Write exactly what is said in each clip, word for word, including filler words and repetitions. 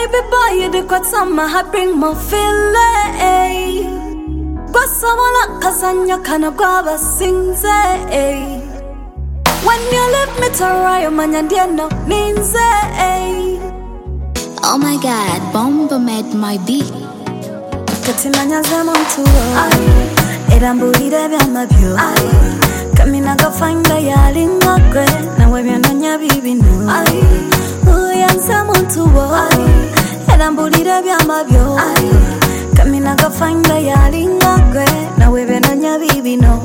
Baby boy, you do quite some I bring my feeling. Got someone like Kasanya kana grab sings eh. When you leave me to ride, man, you did no means eh. Oh my God, Bomba made my beat. Katimanya zamuntu Erambulire byamabyo Kamina go find the yalinga gre Na webya nonya bibino Uyanza muntu Erambulire byamabyo Kamina go find the yalinga gre Na webya nonya bibino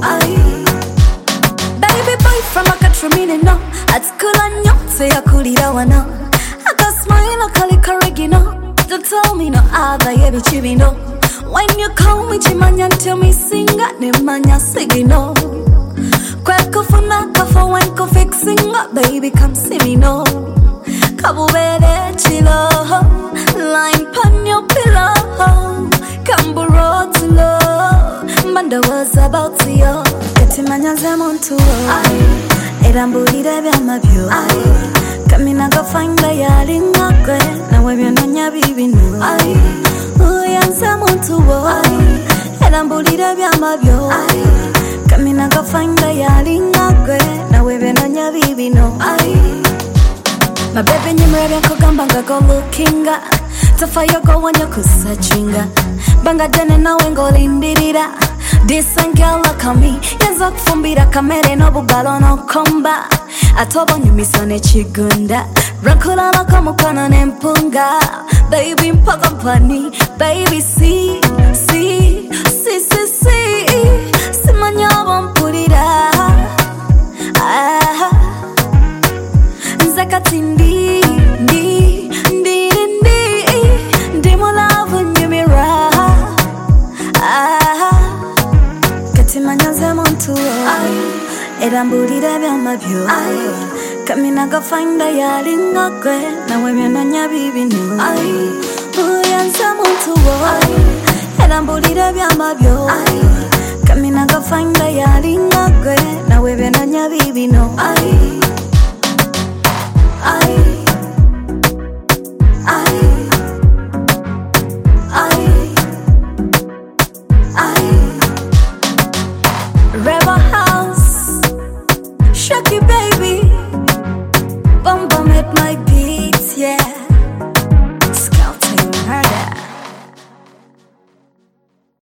Baby boy from a country meaning no Atkula nyote ya kulira wana I got smile kali karigino Don't tell me no other yebi chibino When you call me chimanya tell me singa ne manya sigino Kweko funa kafa when ko fixing up baby come see me no Kabubere chilo Line pan your pillow Kamburo to low Manda was about to yo Kati manya zemontu Erambulire byamabyo Kamina go find the yalinga kwe Na webya nonya bibino Uyanza muntu Erambulire byamabyo Kamina go find the yalinga kwe Na webya nonya bibino My baby nyimrebe nkugamba nga go lookinga Tofa yogo wanya kusachinga Banga dene nawe ngolindirira Decent girl like me Yenza kufumbira kamere n'obugalo n'okomba Atobo nyumiso n'ekigunda Rankulala kamukono n'empunga Baby mpaka mpani Baby si, si, si, si, si Simanya bompulira Ah, nze kati ndi, ndi, ndi, ndi Ndi mu love nyumira Ah, kati manya ze muntu Erambulire byamabyo Kamina go find the yalinga kwe Na webya nonya bibino Uyanza muntu Erambulire byamabyo Kamina go find the yalinga kwe Na webya nonya bibino